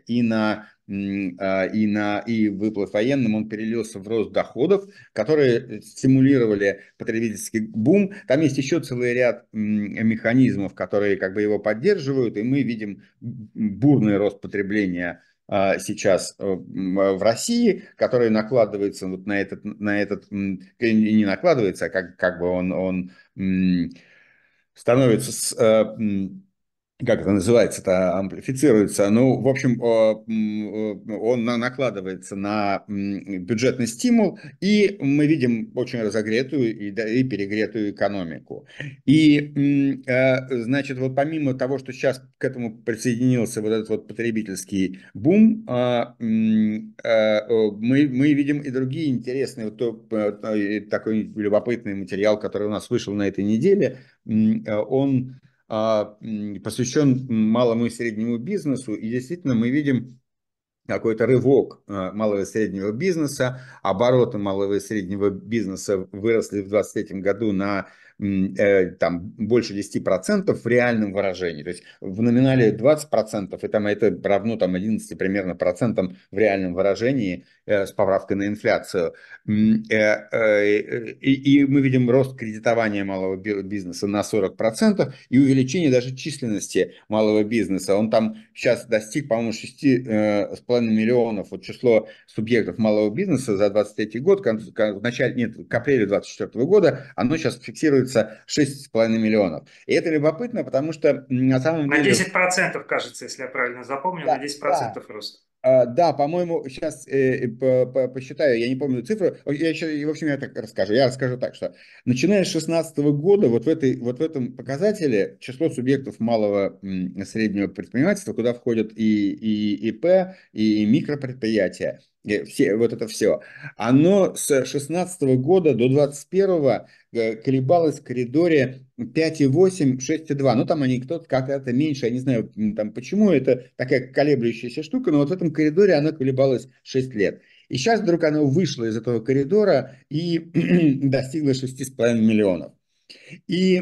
и выплат военным, он перелился в рост доходов, которые стимулировали потребительский бум. Там есть еще целый ряд механизмов, которые как бы его поддерживают, и мы видим бурный рост потребления сейчас в России, который накладывается вот на этот не накладывается, а как бы он становится как это называется, это амплифицируется, ну, в общем, он накладывается на бюджетный стимул, и мы видим очень разогретую и перегретую экономику. И, значит, вот помимо того, что сейчас к этому присоединился вот этот вот потребительский бум, мы видим и другие интересные, вот такой любопытный материал, который у нас вышел на этой неделе, он посвящен малому и среднему бизнесу, и действительно мы видим какой-то рывок малого и среднего бизнеса. Обороты малого и среднего бизнеса выросли в 2023 году на там, больше 10% в реальном выражении. То есть в номинале 20%, и там это равно там, 11 примерно процентам в реальном выражении с поправкой на инфляцию. И мы видим рост кредитования малого бизнеса на 40% и увеличение даже численности малого бизнеса. Он там сейчас достиг, по-моему, 6,5 миллионов. Вот число субъектов малого бизнеса за 2023 год, в начале, нет, к апрелю 2024 года, оно сейчас фиксируется 6,5 миллионов. И это любопытно, потому что на самом На деле... 10%, кажется, если я правильно запомнил, на Да, десять да. процентов рост. Да, по-моему, сейчас посчитаю, я не помню цифру. Я еще, в общем, я так расскажу. Я расскажу так, что начиная с 2016 года вот в этом показателе число субъектов малого и среднего предпринимательства, куда входят и ИП, и микропредприятия, все, вот это все, оно с 2016 года до 2021 колебалось в коридоре 5,8, 6,2. Ну, там они кто-то как-то меньше, я не знаю, там почему, это такая колеблющаяся штука, но вот в этом коридоре она колебалась 6 лет. И сейчас вдруг она вышла из этого коридора и достигла 6,5 миллионов. И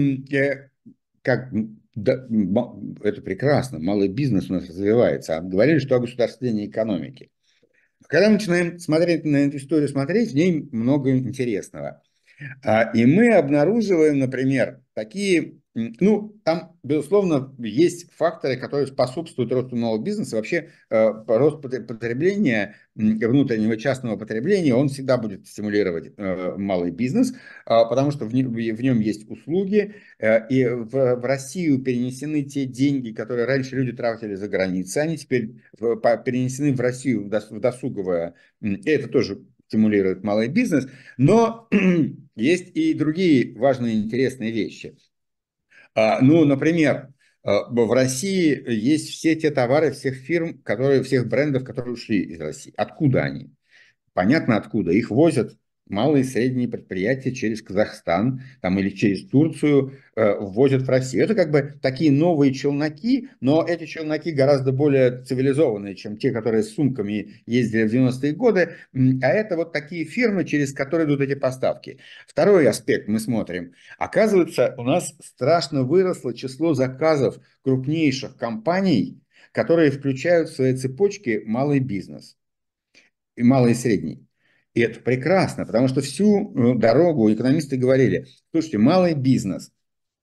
как, да, это прекрасно, малый бизнес у нас развивается. А говорили, что о государственной экономике. Когда мы начинаем смотреть на эту историю, смотреть, в ней много интересного. И мы обнаруживаем, например, такие, ну, там, безусловно, есть факторы, которые способствуют росту нового бизнеса. Вообще, рост потребления, внутреннего частного потребления, он всегда будет стимулировать малый бизнес, потому что в нем есть услуги, и в Россию перенесены те деньги, которые раньше люди тратили за границей, они теперь перенесены в Россию, в досуговое, и это тоже стимулирует малый бизнес, но есть и другие важные интересные вещи. Ну, например, в России есть все те товары всех фирм, всех брендов, которые ушли из России. Откуда они? Понятно откуда. Их возят малые и средние предприятия через Казахстан там, или через Турцию, ввозят в Россию. Это как бы такие новые челноки, но эти челноки гораздо более цивилизованные, чем те, которые с сумками ездили в 90-е годы. А это вот такие фирмы, через которые идут эти поставки. Второй аспект мы смотрим. Оказывается, у нас страшно выросло число заказов крупнейших компаний, которые включают в свои цепочки малый бизнес и малый и средний. И это прекрасно, потому что всю дорогу экономисты говорили, слушайте, малый бизнес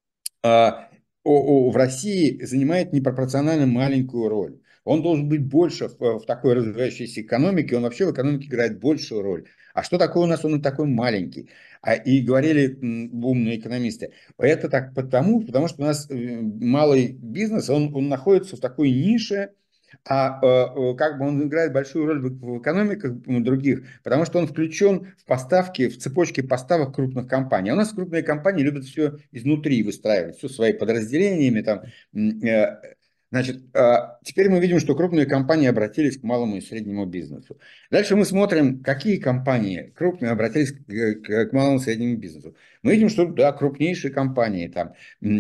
в России занимает непропорционально маленькую роль. Он должен быть больше в такой развивающейся экономике, он вообще в экономике играет большую роль. А что такое у нас, он и такой маленький? И говорили умные экономисты, это так потому что у нас малый бизнес, он находится в такой нише, как бы он играет большую роль в экономиках других, потому что он включен в поставки, в цепочки поставок крупных компаний. А у нас крупные компании любят все изнутри выстраивать, все своими подразделениями. Там, значит, теперь мы видим, что крупные компании обратились к малому и среднему бизнесу. Дальше мы смотрим, какие компании крупные обратились к малому и среднему бизнесу. Мы видим, что да, крупнейшие компании, там,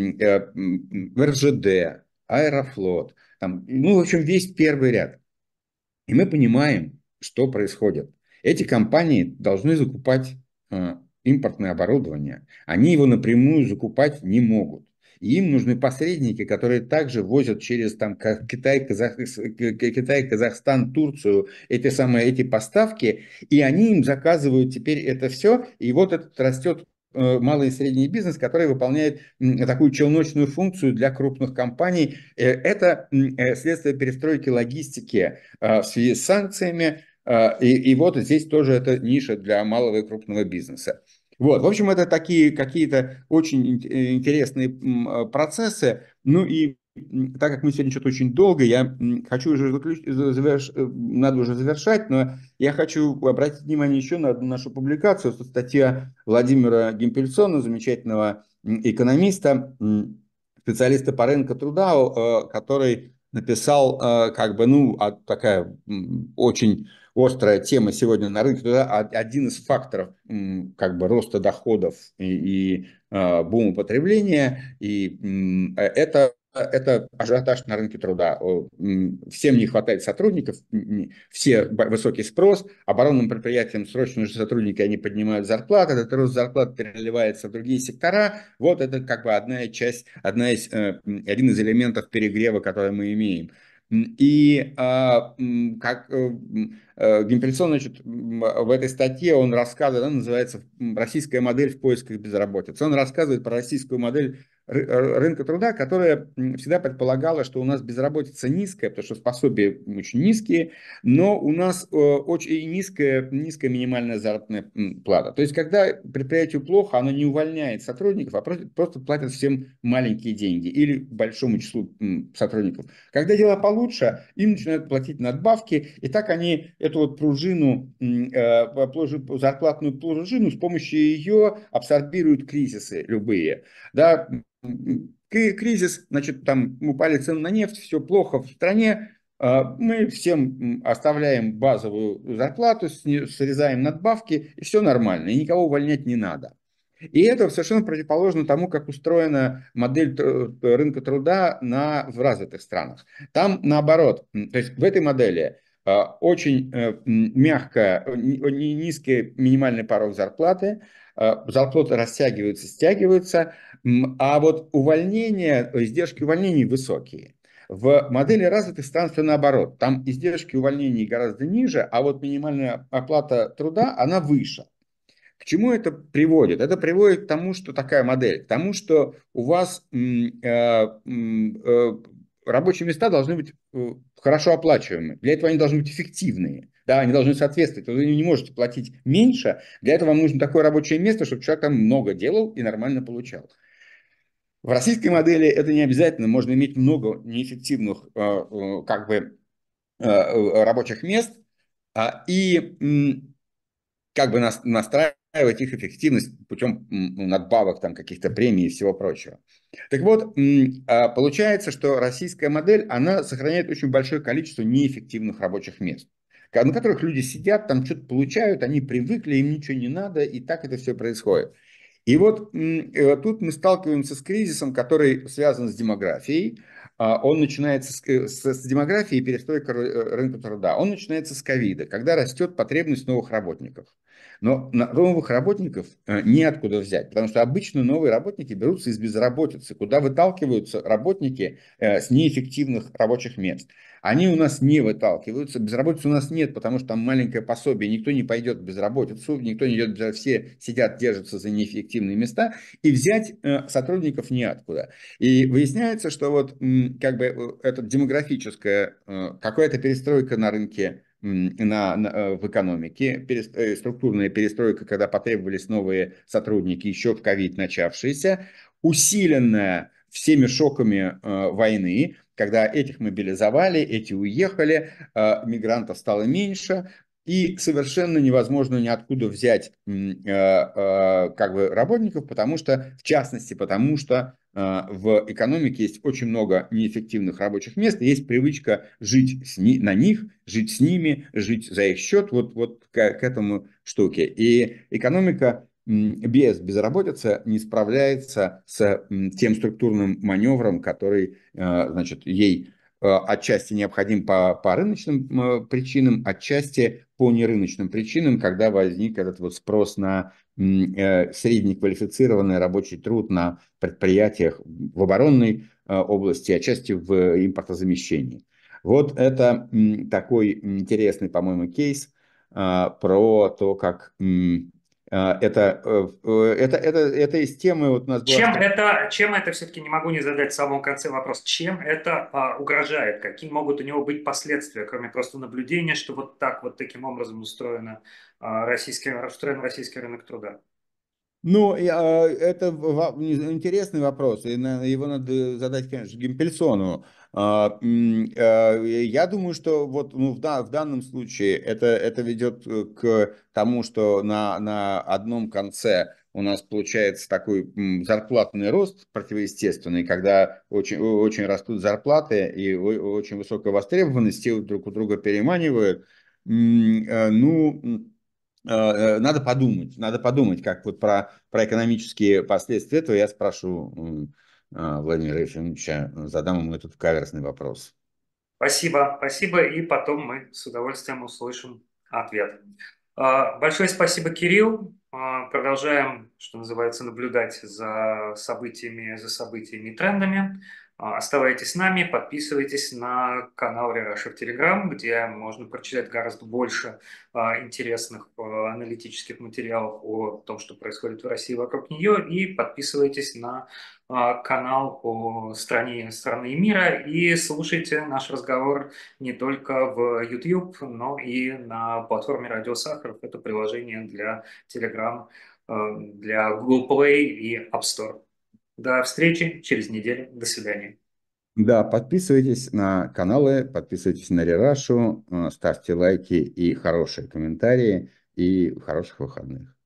РЖД, Аэрофлот, там, ну, в общем, весь первый ряд. И мы понимаем, что происходит. Эти компании должны закупать импортное оборудование. Они его напрямую закупать не могут. И им нужны посредники, которые также возят через там, Китай, Китай, Казахстан, Турцию эти поставки, и они им заказывают теперь это все, и вот этот растет малый и средний бизнес, который выполняет такую челночную функцию для крупных компаний. Это следствие перестройки логистики в связи с санкциями. И вот здесь тоже это ниша для малого и крупного бизнеса. Вот, в общем, это такие какие-то очень интересные процессы. Ну и так как мы сегодня что-то очень долго, я хочу уже надо уже завершать, но я хочу обратить внимание еще на одну нашу публикацию. Это статья Владимира Гимпельсона, замечательного экономиста, специалиста по рынку труда, который написал, как бы, ну, такая очень острая тема сегодня на рынке труда, один из факторов как бы роста доходов и бума потребления, и это ажиотаж на рынке труда. Всем не хватает сотрудников, все высокий спрос, оборонным предприятиям срочно нужны сотрудники, они поднимают зарплаты, этот рост зарплат переливается в другие сектора. Вот это как бы один из элементов перегрева, который мы имеем. И как Гимпельсон, значит, в этой статье он рассказывает, она называется «Российская модель в поисках безработицы». Он рассказывает про российскую модель рынка труда, которая всегда предполагала, что у нас безработица низкая, потому что пособия очень низкие, но у нас очень низкая минимальная заработная плата. То есть, когда предприятию плохо, оно не увольняет сотрудников, а просто платит всем маленькие деньги или большому числу сотрудников. Когда дела получше, им начинают платить надбавки, и так они эту вот пружину, зарплатную пружину, с помощью ее абсорбируют кризисы любые. Да, кризис, значит, там упали цены на нефть, все плохо в стране, мы всем оставляем базовую зарплату, срезаем надбавки, и все нормально, и никого увольнять не надо. И это совершенно противоположно тому, как устроена модель рынка труда в развитых странах. Там наоборот, то есть в этой модели очень мягко, низкий минимальный порог зарплаты, зарплаты растягиваются, стягиваются, а вот увольнения, издержки увольнений высокие. В модели развитых стран все наоборот. Там издержки увольнений гораздо ниже, а вот минимальная оплата труда, она выше. К чему это приводит? Это приводит к тому, что такая модель, к тому, что у вас рабочие места должны быть хорошо оплачиваемые. Для этого они должны быть эффективные. Да, они должны соответствовать. Вы не можете платить меньше. Для этого вам нужно такое рабочее место, чтобы человек там много делал и нормально получал. В российской модели это не обязательно. Можно иметь много неэффективных как бы рабочих мест и как бы настраивать их эффективность путем надбавок, там, каких-то премий и всего прочего. Так вот, получается, что российская модель, она сохраняет очень большое количество неэффективных рабочих мест, на которых люди сидят, там что-то получают, они привыкли, им ничего не надо, и так это все происходит. И вот тут мы сталкиваемся с кризисом, который связан с демографией. Он начинается с демографии и перестройка рынка труда. Он начинается с ковида, когда растет потребность новых работников. Но новых работников неоткуда взять, потому что обычно новые работники берутся из безработицы, куда выталкиваются работники с неэффективных рабочих мест. Они у нас не выталкиваются, безработицы у нас нет, потому что там маленькое пособие, никто не пойдет в безработицу, никто не идет, все сидят, держатся за неэффективные места, и взять сотрудников неоткуда. И выясняется, что вот как бы эта демографическая какая-то перестройка на рынке в экономике, структурная перестройка, когда потребовались новые сотрудники, еще в ковид начавшиеся, усиленная всеми шоками войны, когда этих мобилизовали, эти уехали, мигрантов стало меньше, и совершенно невозможно ниоткуда взять как бы работников, потому что, в частности, потому что в экономике есть очень много неэффективных рабочих мест, и есть привычка жить на них, жить с ними, жить за их счет, вот к этому штуке. И экономика без безработицы не справляется с тем структурным маневром, который, значит, ей отчасти необходим по рыночным причинам, отчасти по нерыночным причинам, когда возник этот вот спрос на среднеквалифицированный рабочий труд на предприятиях в оборонной области, отчасти в импортозамещении. Вот это такой интересный, по-моему, кейс про то, как это из темы, вот у нас была статья. Чем это все-таки не могу не задать в самом конце вопрос, чем это угрожает, какие могут у него быть последствия, кроме просто наблюдения, что вот так вот таким образом устроен российский рынок труда? Ну, это интересный вопрос, и его надо задать, конечно, Гимпельсону. Я думаю, что вот ну, в данном случае это ведет к тому, что на одном конце у нас получается такой зарплатный рост противоестественный, когда очень растут зарплаты и очень высокая востребованность, все друг у друга переманивают. Ну, надо подумать, как вот про экономические последствия этого я спрошу Владимира Ефимовича, задам ему этот каверзный вопрос. Спасибо, спасибо, и потом мы с удовольствием услышим ответ. Большое спасибо, Кирилл. Продолжаем, что называется, наблюдать за событиями и трендами. Оставайтесь с нами, подписывайтесь на канал Рерашев Телеграм, где можно прочитать гораздо больше интересных аналитических материалов о том, что происходит в России вокруг нее, и подписывайтесь на канал о страны и мира, и слушайте наш разговор не только в YouTube, но и на платформе Радио Сахаров. Это приложение для Telegram, для Google Play и App Store. До встречи через неделю. До свидания. Да, подписывайтесь на каналы, подписывайтесь на Рерашу, ставьте лайки и хорошие комментарии, и хороших выходных.